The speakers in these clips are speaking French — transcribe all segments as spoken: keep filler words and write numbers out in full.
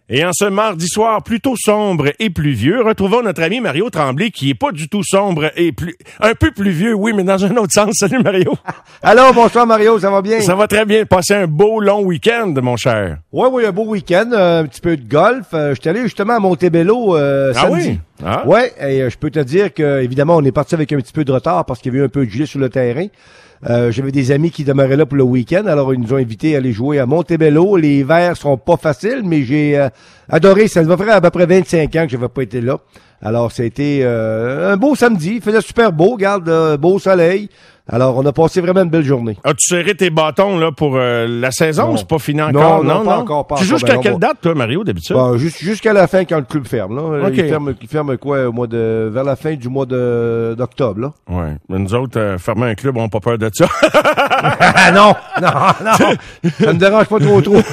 Et en ce mardi soir plutôt sombre et pluvieux, retrouvons notre ami Mario Tremblay qui est pas du tout sombre et plus un peu pluvieux, oui, mais dans un autre sens. Salut Mario. Allô, bonsoir Mario, ça va bien? Ça va très bien. Passez un beau long week-end, mon cher. Oui, oui, un beau week-end, euh, un petit peu de golf. Euh, je suis allé justement à Montebello euh, Ah samedi. oui? Ah. Ouais, et euh, je peux te dire que évidemment on est parti avec un petit peu de retard parce qu'il y avait eu un peu de gelée sur le terrain. Euh, j'avais des amis qui demeuraient là pour le week-end, alors ils nous ont invités à aller jouer à Montebello. Les verts sont pas faciles, mais j'ai euh, adoré. Ça va faire à peu près vingt-cinq ans que je n'avais pas été là. Alors, ça a été euh, un beau samedi. Il faisait super beau, regarde, euh, beau soleil. Alors, on a passé vraiment une belle journée. As-tu serré tes bâtons là pour euh, la saison? Non. C'est pas fini encore? Non, non, pas encore, pas Tu joues encore. jusqu'à Ben, quelle on va- date, toi, Mario, d'habitude? Bon, juste- jusqu'à la fin quand le club ferme. Là. OK. Il ferme, il ferme quoi au mois de vers la fin du mois de d'octobre. Là. Ouais. Mais nous autres, euh, fermer un club, on n'a pas peur de ça. Ah non, non, non. Ça me dérange pas trop trop.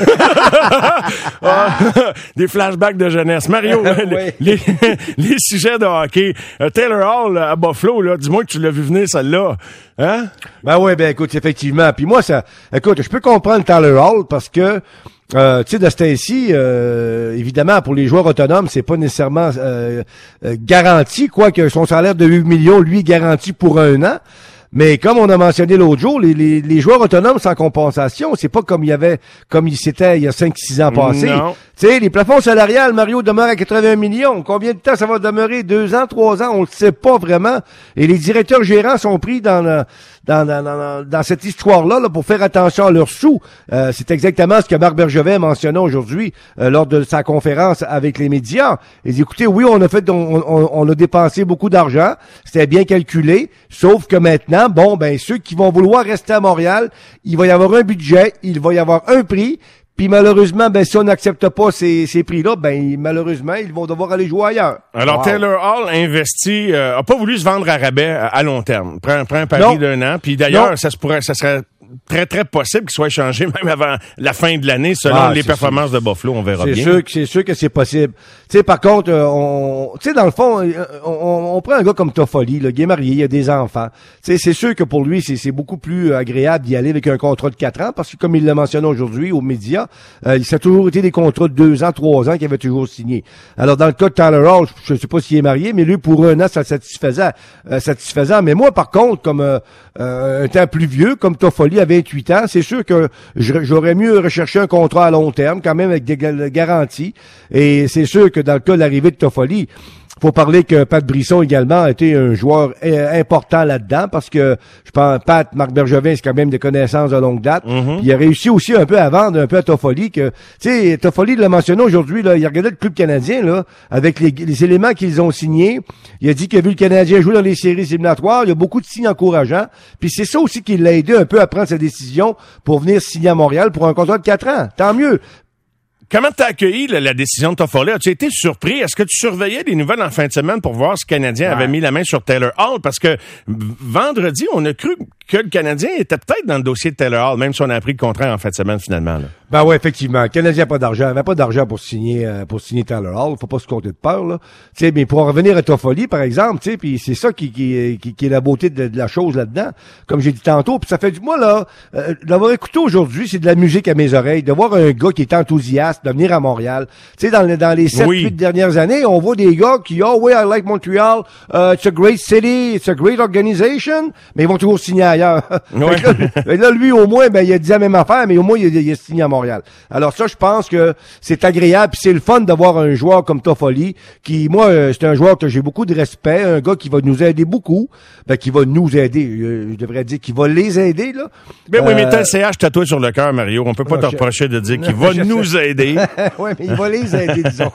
Ah, des flashbacks de jeunesse. Mario, Oui. les, les sujets de hockey. Euh, Taylor Hall à Buffalo, là, dis-moi que tu l'as vu venir, celle-là. Hein? Ben oui, ben écoute, effectivement. Puis moi, ça, écoute, je peux comprendre Tyler Hall parce que, euh, tu sais, de ce temps-ci, euh, évidemment, pour les joueurs autonomes, c'est pas nécessairement euh, euh, garanti, quoique son salaire de huit millions, lui, est garanti pour un an. Mais comme on a mentionné l'autre jour, les, les, les joueurs autonomes sans compensation, c'est pas comme il y avait, comme il s'était il y a cinq six ans passés. Non. Tu sais, les plafonds salariales, Mario, demeurent à quatre-vingts millions. Combien de temps ça va demeurer? Deux ans, trois ans? On le sait pas vraiment. Et les directeurs gérants sont pris dans le- dans, dans, dans, dans cette histoire-là là, pour faire attention à leurs sous. Euh, c'est exactement ce que Marc Bergevin mentionnait aujourd'hui euh, lors de sa conférence avec les médias. Il dit, écoutez, oui, on a fait, on, on, on a dépensé beaucoup d'argent. C'était bien calculé. Sauf que maintenant, bon, ben, ceux qui vont vouloir rester à Montréal, il va y avoir un budget, il va y avoir un prix. Puis malheureusement, ben si on n'accepte pas ces, ces prix-là, ben malheureusement, ils vont devoir aller jouer ailleurs. Alors, Wow. Taylor Hall investit, euh, a pas voulu se vendre à rabais à, à long terme. Prend, prend un pari Non. d'un an. Puis d'ailleurs, Non. ça se pourrait, ça serait très, très possible qu'il soit échangé même avant la fin de l'année, selon Ah, les c'est performances sûr. de Buffalo. On verra C'est bien. sûr que c'est sûr que c'est possible. Tu sais, par contre, euh, on, tu sais, dans le fond, euh, on, on prend un gars comme Toffoli, là, qui est marié, il a des enfants. Tu sais, c'est sûr que pour lui, c'est, c'est beaucoup plus agréable d'y aller avec un contrat de quatre ans, parce que comme il l'a mentionné aujourd'hui aux médias, euh, ça a toujours été des contrats de deux ans, trois ans qu'il avait toujours signé. Alors dans le cas de Tyler Hall, je ne sais pas s'il est marié, mais lui pour un an, ça le satisfaisait, euh, satisfaisant. Mais moi, par contre, comme euh, euh, un temps plus vieux, comme Toffoli à vingt-huit ans, c'est sûr que je- j'aurais mieux recherché un contrat à long terme, quand même avec des ga- garanties. Et c'est sûr que dans le cas de l'arrivée de Toffoli, faut parler que Pat Brisson également a été un joueur euh, important là-dedans parce que je pense Pat, Marc Bergevin, c'est quand même des connaissances de longue date. Mm-hmm. Puis il a réussi aussi un peu à vendre un peu à Toffoli que, tu sais, Toffoli l'a mentionné aujourd'hui, là, il a regardé le club canadien, là, avec les, les éléments qu'ils ont signés. Il a dit qu'il a vu le Canadien jouer dans les séries éliminatoires. Il y a beaucoup de signes encourageants. Puis c'est ça aussi qui l'a aidé un peu à prendre sa décision pour venir signer à Montréal pour un contrat de quatre ans. Tant mieux. Comment t'as accueilli la, la décision de Toffoli? As-tu été surpris? Est-ce que tu surveillais les nouvelles en fin de semaine pour voir si le Canadien avait mis la main sur Taylor Hall? Parce que v- vendredi, on a cru que le Canadien était peut-être dans le dossier de Taylor Hall, même si on a appris le contraire en fin de semaine finalement. Là. Ben ouais, effectivement. Le Canadien n'a pas d'argent. Il n'avait pas d'argent pour signer euh, pour signer Tyler Hall. Faut pas se compter de peur, là. Tu sais, mais pour en revenir à Toffoli, par exemple, tu sais, puis c'est ça qui, qui, qui, qui est la beauté de, de la chose là-dedans. Comme j'ai dit tantôt, puis ça fait du moi, là, euh, de l'avoir écouté aujourd'hui, c'est de la musique à mes oreilles. De voir un gars qui est enthousiaste de venir à Montréal. Tu sais, dans, les- dans les sept, Oui. huit dernières années, on voit des gars qui, oh oui, I like Montreal, uh, it's a great city, it's a great organization, mais ils vont toujours signer ailleurs. Ouais. Fait que là, Et là, lui, au moins, ben, il a dit la même affaire, mais au moins, il a, il a signé à Montréal. Alors ça, je pense que c'est agréable, puis c'est le fun d'avoir un joueur comme Toffoli, qui, moi, euh, c'est un joueur que j'ai beaucoup de respect, un gars qui va nous aider beaucoup, ben, qui va nous aider, euh, je devrais dire, qui va les aider, là. Ben oui, mais Euh, t'as le C H tatoué sur le cœur, Mario. On peut pas non, te je- reprocher de dire qu'il va je- nous aider. ouais, mais il va les aider, disons.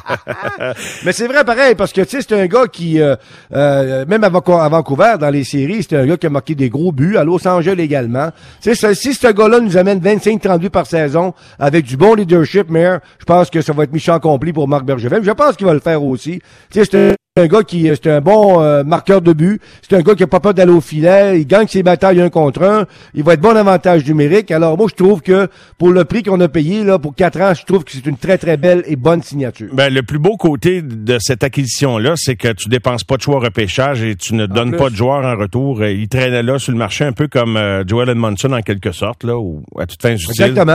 Mais c'est vrai pareil, parce que, tu sais, c'est un gars qui, euh, euh, même à Vancou- à Vancouver, dans les séries, c'est un gars qui a marqué des gros buts, à Los Angeles également. Tu sais, si ce gars-là nous amène vingt-cinq trente buts par saison, avec du bon leadership, mais je pense que ça va être mission accomplie pour Marc Bergevin. Je pense qu'il va le faire aussi. Tu sais, c'est un un gars qui c'est un bon euh, marqueur de but, c'est un gars qui a pas peur d'aller au filet, il gagne ses batailles un contre un, il va être bon avantage numérique. Alors moi je trouve que pour le prix qu'on a payé là pour quatre ans, je trouve que c'est une très très belle et bonne signature. Ben, le plus beau côté de cette acquisition-là, c'est que tu dépenses pas de choix repêchage et tu ne donnes plus. pas de joueurs en retour. Il traînait là sur le marché un peu comme euh, Joel Edmondson en quelque sorte, là, ou à toute fin utile. Exactement.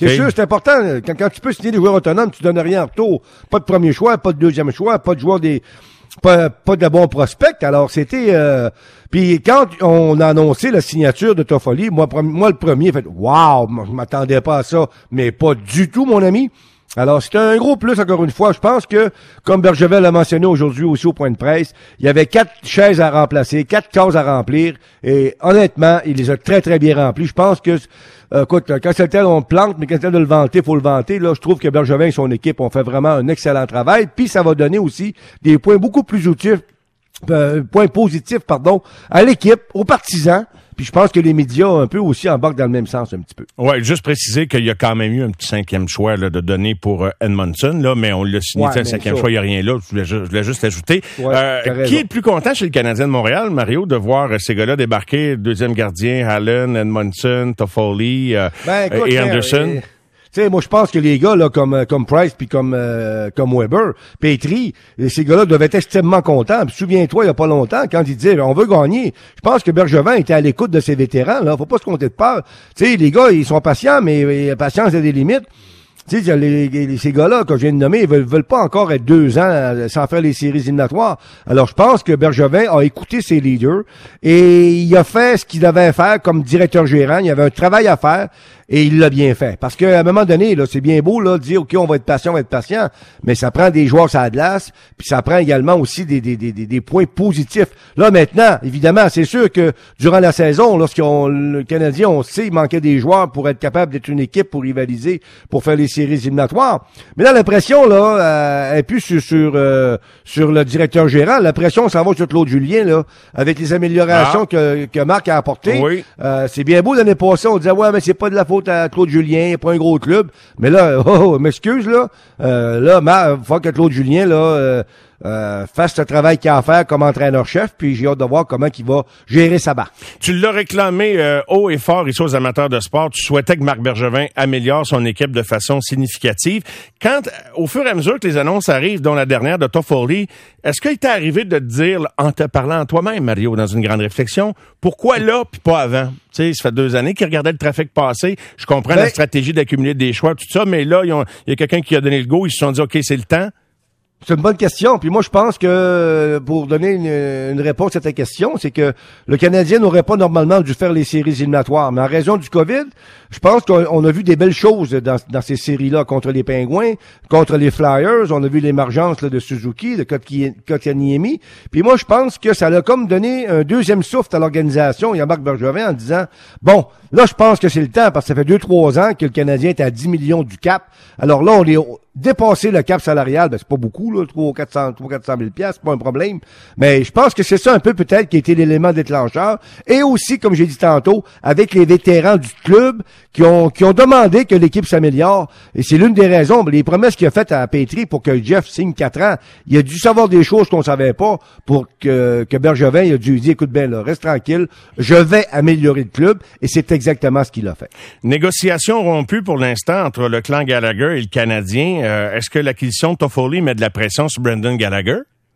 C'est okay. sûr, c'est important. Quand, quand tu peux signer des joueurs autonomes, tu donnes rien en retour. Pas de premier choix, pas de deuxième choix, pas de joueur des... Pas, pas de bons prospects. Alors, c'était... Euh... Puis quand on a annoncé la signature de Toffoli, moi, moi le premier, j'ai fait « Wow! » Je m'attendais pas à ça, mais pas du tout, mon ami. Alors, c'était un gros plus, encore une fois. Je pense que, comme Bergevin l'a mentionné aujourd'hui aussi au point de presse, il y avait quatre chaises à remplacer, quatre cases à remplir, et honnêtement, il les a très, très bien remplies. Je pense que, euh, écoute, quand c'est le temps, on plante, mais quand c'est le temps de le vanter, faut le vanter. Là, je trouve que Bergevin et son équipe ont fait vraiment un excellent travail, puis ça va donner aussi des points beaucoup plus utiles, euh, points positifs, pardon, à l'équipe, aux partisans. Puis je pense que les médias un peu aussi embarquent dans le même sens un petit peu. Ouais, juste préciser qu'il y a quand même eu un petit cinquième choix là, de donner pour euh, Edmondson, là, mais on l'a signé, ouais, un cinquième ça. choix, il n'y a rien là. Je voulais, je voulais juste l'ajouter. Ouais, euh, qui est le plus content chez le Canadien de Montréal, Mario, de voir euh, ces gars-là débarquer, deuxième gardien, Allen, Edmondson, Toffoli euh, ben, écoute, et Anderson? Euh, Tu sais, moi je pense que les gars là comme comme Price puis comme euh, comme Weber, Petrie, ces gars-là devaient être extrêmement contents. Puis souviens-toi, il y a pas longtemps, quand ils disaient on veut gagner, je pense que Bergevin était à l'écoute de ses vétérans. Là, faut pas se compter de peur. Tu sais, les gars, ils sont patients, mais la patience a des limites. Tu sais, les, les, ces gars-là que je viens de nommer, ils veulent, veulent pas encore être deux ans sans faire les séries éliminatoires. Alors, je pense que Bergevin a écouté ses leaders et il a fait ce qu'il devait faire comme directeur gérant. Il y avait un travail à faire et il l'a bien fait. Parce qu'à un moment donné, là, c'est bien beau là de dire, OK, on va être patient, on va être patient, mais ça prend des joueurs sur la glace, puis ça prend également aussi des, des, des, des points positifs. Là, maintenant, évidemment, c'est sûr que durant la saison, lorsqu'on le Canadien, on sait, il manquait des joueurs pour être capable d'être une équipe pour rivaliser, pour faire les séries éliminatoires. Mais là, la pression, là, euh, est plus sur sur, euh, sur le directeur gérant. La pression s'en va sur Claude Julien, là, avec les améliorations ah. que, que Marc a apportées. Oui. Euh, c'est bien beau l'année passée, on disait, ouais, mais c'est pas de la faute à Claude Julien, il a pas un gros club. Mais là, oh, oh m'excuse, là, euh, là, Marc, il faut que Claude Julien, là, euh, Euh, fasse ce travail qu'il a à faire comme entraîneur-chef, puis j'ai hâte de voir comment il va gérer sa barre. Tu l'as réclamé euh, haut et fort ici aux amateurs de sport. Tu souhaitais que Marc Bergevin améliore son équipe de façon significative. Quand, au fur et à mesure que les annonces arrivent, dont la dernière de Toffoli, est-ce qu'il t'est arrivé de te dire, en te parlant à toi-même, Mario, dans une grande réflexion, pourquoi là puis pas avant? Tu sais, ça fait deux années qu'il regardait le trafic passer. Je comprends ben, la stratégie d'accumuler des choix, tout ça, mais là, il y a quelqu'un qui a donné le go. Ils se sont dit, OK, c'est le temps. C'est une bonne question. Puis moi, je pense que pour donner une, une réponse à ta question, c'est que le Canadien n'aurait pas normalement dû faire les séries éliminatoires. Mais en raison du COVID, je pense qu'on a vu des belles choses dans, dans ces séries-là contre les Pingouins, contre les Flyers. On a vu l'émergence là, de Suzuki, de Kotkaniemi. Puis moi, je pense que ça a comme donné un deuxième souffle à l'organisation et à Marc Bergevin en disant, bon, là, je pense que c'est le temps parce que ça fait deux, trois ans que le Canadien est à dix millions du cap. Alors là, on est dépassé le cap salarial, ben c'est pas beaucoup, là, trois ou quatre cents mille piastres, c'est pas un problème. Mais je pense que c'est ça un peu peut-être qui a été l'élément déclencheur. Et aussi, comme j'ai dit tantôt, avec les vétérans du club qui ont qui ont demandé que l'équipe s'améliore. Et c'est l'une des raisons, les promesses qu'il a faites à Petrie pour que Jeff signe quatre ans. Il a dû savoir des choses qu'on savait pas pour que, que Bergevin il a dû lui dire, écoute bien là, reste tranquille, je vais améliorer le club. Et c'est exactement ce qu'il a fait. Négociation rompue pour l'instant entre le clan Gallagher et le Canadien. Euh, est-ce que l'acquisition de Toffoli met de la pression sur Brendan Gallagher?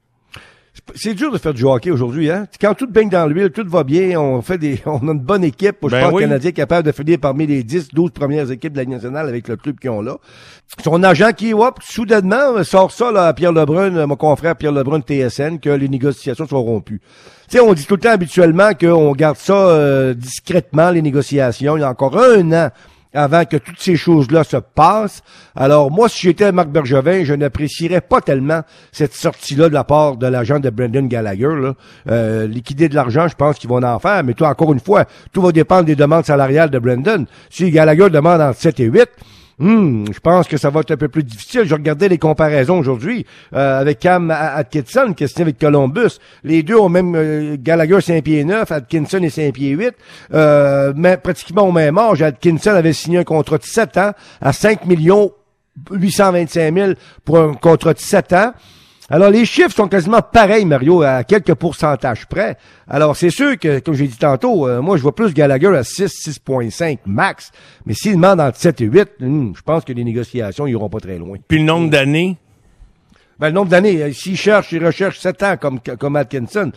C'est dur de faire du hockey aujourd'hui, hein. Quand tout baigne dans l'huile, tout va bien, on fait des, on a une bonne équipe. Je ben pense oui. que le Canadien est capable de finir parmi les dix, douze premières équipes de la Ligue nationale avec le club qu'ils ont là. Son agent qui, hop, soudainement, sort ça, là, à Pierre Lebrun, mon confrère Pierre Lebrun de T S N, que les négociations sont rompues. Tu sais, on dit tout le temps habituellement qu'on garde ça, euh, discrètement, les négociations. Il y a encore un an avant que toutes ces choses-là se passent. Alors, moi, si j'étais Marc Bergevin, je n'apprécierais pas tellement cette sortie-là de la part de l'agent de Brendan Gallagher. Là. Euh, liquider de l'argent, je pense qu'ils vont en faire. Mais toi, encore une fois, tout va dépendre des demandes salariales de Brendan. Si Gallagher demande entre sept et huit, Hum, je pense que ça va être un peu plus difficile. Je regardais les comparaisons aujourd'hui euh, avec Cam Atkinson qui est signé avec Columbus. Les deux ont même euh, Gallagher cinq pieds neuf, Atkinson est cinq pieds huit. Euh, mais pratiquement au même âge, Atkinson avait signé un contrat de sept ans à cinq millions huit cent vingt-cinq mille pour un contrat de sept ans. Alors, les chiffres sont quasiment pareils, Mario, à quelques pourcentages près. Alors, c'est sûr que, comme j'ai dit tantôt, euh, moi, je vois plus Gallagher à six, six virgule cinq max. Mais s'il demande entre sept et huit, hum, je pense que les négociations iront pas très loin. Puis le nombre d'années? Ben, le nombre d'années, s'il cherche, il recherche sept ans comme, comme Atkinson.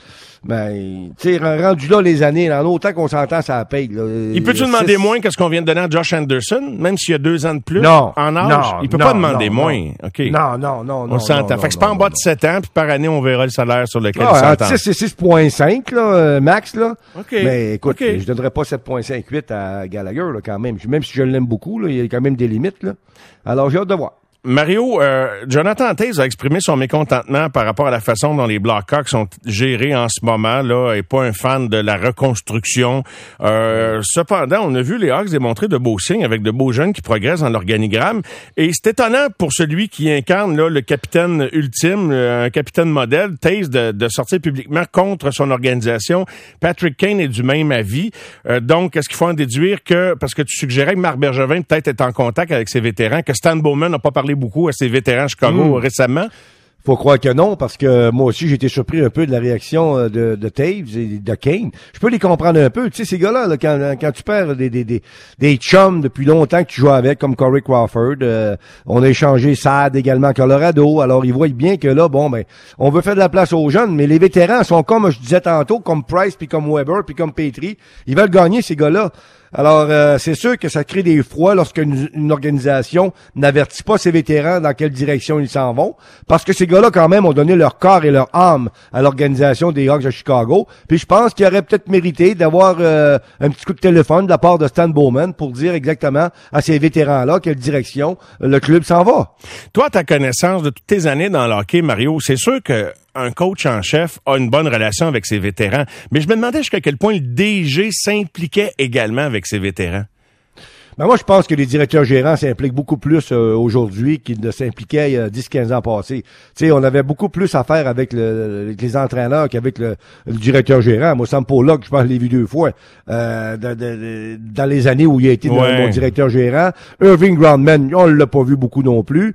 Ben, tu sais, rendu là les années, en autant qu'on s'entend, ça paye. Là. Il peut-tu demander six... moins que ce qu'on vient de donner à Josh Anderson, même s'il y a deux ans de plus non, en âge? Non, il peut non, pas demander non, moins. Non. OK. Non, non, non, non. On s'entend. Non, fait que c'est pas non, en bas non. de sept ans, puis par année, on verra le salaire sur lequel ah, il s'entend. c'est six virgule cinq, là, max, là. OK. Mais écoute, okay. je donnerais pas sept virgule cinquante-huit à Gallagher, là, quand même. Même si je l'aime beaucoup, là, il y a quand même des limites, là. Alors, j'ai hâte de voir. Mario, euh, Jonathan Toews a exprimé son mécontentement par rapport à la façon dont les Blackhawks sont gérés en ce moment, là, et pas un fan de la reconstruction. Euh, cependant, on a vu les Hawks démontrer de beaux signes avec de beaux jeunes qui progressent dans l'organigramme. Et c'est étonnant pour celui qui incarne là, le capitaine ultime, un capitaine modèle, Toews, de, de sortir publiquement contre son organisation. Patrick Kane est du même avis. Euh, donc, est-ce qu'il faut en déduire que, parce que tu suggérais que Marc Bergevin peut-être est en contact avec ses vétérans, que Stan Bowman n'a pas parlé beaucoup à ses vétérans Chicago mmh. récemment? Faut croire que non, parce que moi aussi, j'ai été surpris un peu de la réaction de, de Toews et de Kane. Je peux les comprendre un peu. Tu sais, ces gars-là, là, quand, quand tu perds des, des, des, des chums depuis longtemps que tu joues avec, comme Corey Crawford, euh, on a échangé Saad également à Colorado. Alors, ils voient bien que là, bon, ben, on veut faire de la place aux jeunes, mais les vétérans sont comme je disais tantôt, comme Price, puis comme Weber, puis comme Petrie. Ils veulent gagner, ces gars-là. Alors, euh, c'est sûr que ça crée des froids lorsqu'une une organisation n'avertit pas ses vétérans dans quelle direction ils s'en vont, parce que ces gars-là, quand même, ont donné leur corps et leur âme à l'organisation des Hawks de Chicago. Puis je pense qu'ils auraient peut-être mérité d'avoir euh, un petit coup de téléphone de la part de Stan Bowman pour dire exactement à ces vétérans-là quelle direction le club s'en va. Toi, ta connaissance de toutes tes années dans le hockey, Mario, c'est sûr que un coach en chef a une bonne relation avec ses vétérans. Mais je me demandais jusqu'à quel point le D G s'impliquait également avec ses vétérans. Ben moi, je pense que les directeurs gérants s'impliquent beaucoup plus euh, aujourd'hui qu'ils ne s'impliquaient il y a dix quinze ans passés. Tu sais, on avait beaucoup plus à faire avec, le, avec les entraîneurs qu'avec le, le directeur gérant. Moi, Sam Pollock, je pense, je l'ai vu deux fois euh, de, de, de, dans les années où il a été ouais. mon directeur gérant. Irving Groundman, on l'a pas vu beaucoup non plus.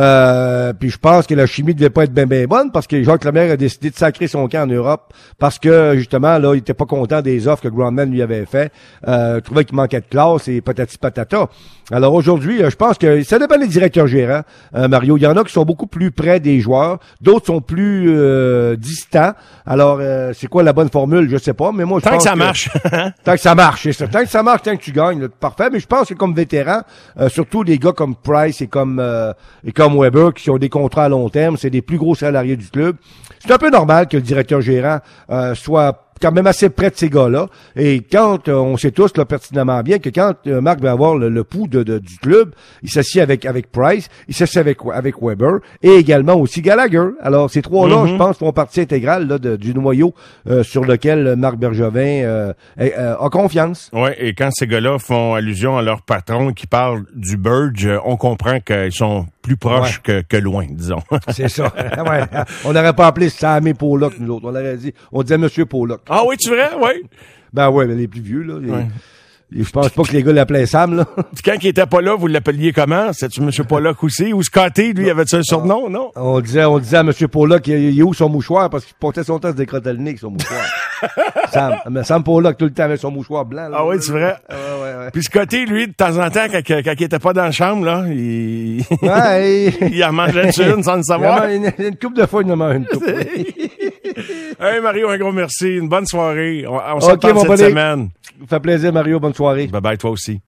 Euh, puis je pense que la chimie devait pas être bien bien bonne parce que Jacques Lemaire a décidé de sacrer son camp en Europe parce que, justement, là, il était pas content des offres que Groundman lui avait fait. Euh, il trouvait qu'il manquait de classe et patati patata. Alors aujourd'hui, je pense que ça dépend des directeurs gérants, euh, Mario. Il y en a qui sont beaucoup plus près des joueurs, d'autres sont plus euh, distants. Alors, euh, c'est quoi la bonne formule? Je sais pas, mais moi, je tant pense que ça que, marche. tant que ça marche, c'est ça. Tant que ça marche, tant que tu gagnes, là, parfait. Mais je pense que comme vétéran, euh, surtout des gars comme Price et comme euh, et comme Weber, qui ont des contrats à long terme, c'est des plus gros salariés du club. C'est un peu normal que le directeur gérant euh, soit quand même assez près de ces gars-là. Et quand, euh, on sait tous là, pertinemment bien que quand euh, Marc va avoir le, le pouls de, de, du club, il s'assied avec avec Price, il s'assied avec avec Weber et également aussi Gallagher. Alors, ces trois-là, mm-hmm. je pense, font partie intégrale là, de, du noyau euh, sur lequel Marc Bergevin euh, euh, a confiance. Oui, et quand ces gars-là font allusion à leur patron qui parle du Burge, on comprend qu'ils sont plus proches ouais. que, que loin, disons. C'est ça. Ouais. On n'aurait pas appelé Sammy Pollock, nous autres. On aurait dit, on disait Monsieur Pollock. Ah oui, tu vrai? Oui. Ben ouais, mais les plus vieux, là. Les, ouais. les, je pense pas que les gars l'appelaient Sam, là. Quand il était pas là, vous l'appeliez comment? C'est-tu M. Pollock aussi? Ou Scotty, lui, avait-tu un surnom, non? On disait, on disait à M. Pollock, il est où son mouchoir? Parce qu'il portait son temps à se décrotter le nez avec son mouchoir. Sam. Mais Sam Pollock, tout le temps, avec son mouchoir blanc, là. Ah oui, c'est vrai? Ouais, ouais, ouais. Puis Scotty, lui, de temps en temps, quand, quand il était pas dans la chambre, là, il... Ouais, il en mangeait une sans le savoir. Il une, une coupe de fois, il en mange une coupe. Hey Mario, un gros merci. Une bonne soirée. On, on okay, se reparle cette bonnet. semaine. Ça fait plaisir, Mario. Bonne soirée. Bye bye, toi aussi.